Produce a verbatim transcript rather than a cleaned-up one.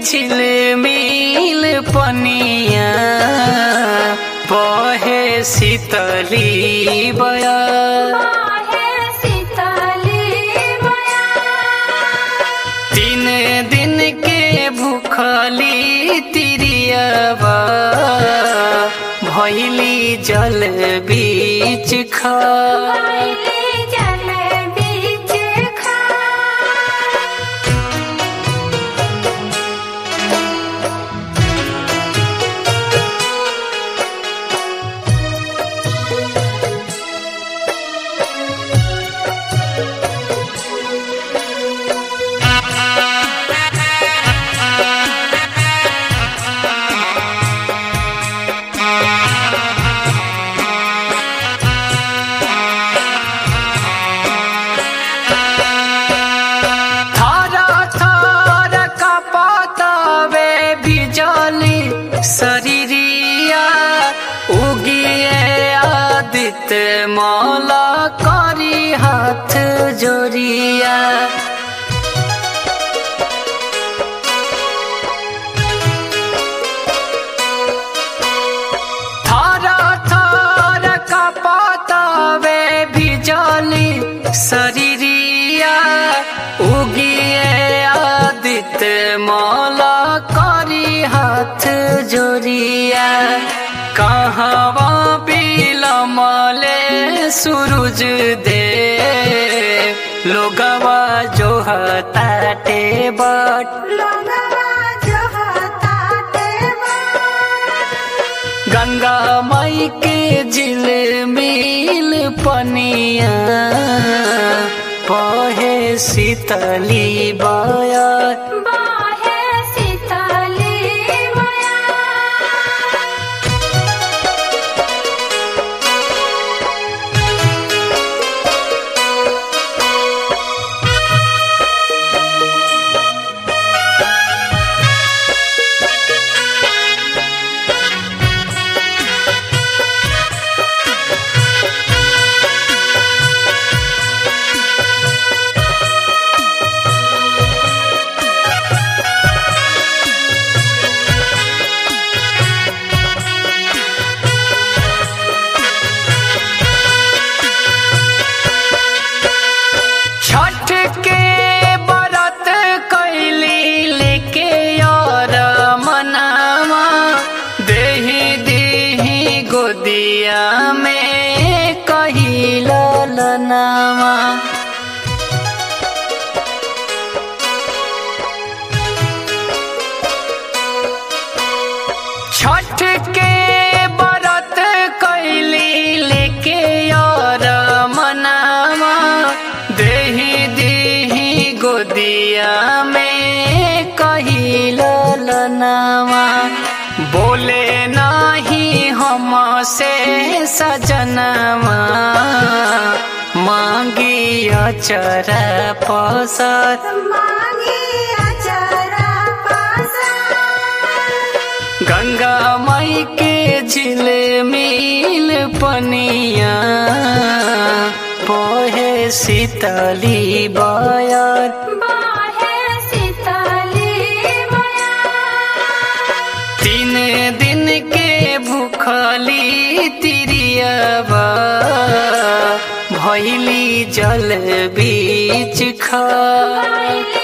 झिलमिल पनिया बहे शीतली बया तीन दिन के भूखली तिरियावा भैली जल बीच खा शरीरिया उगिए आदित्य मौला करी हाथ जोरिया थारा थारा का पातावे भिजली शरीरिया उगिए आदित्य मौला करी हाथ जोरिया कहवा बिलमले सूरज दे लोगवा जो हताटे बाट गंगा माई के झिलमिल पनिया बहे शीतली बया गोदिया में कहिला लनावा छठ के बरत कैली लेके और मनावा देही देही गोदिया में कहिला लनावा बोले नाही हमसे सजनवा मांगी अचरा पसर गंगा माई के झिलमिल पनिया बहे शीतली बयार तीन दिन के भूखली तिरियावा भैली जल बीच खा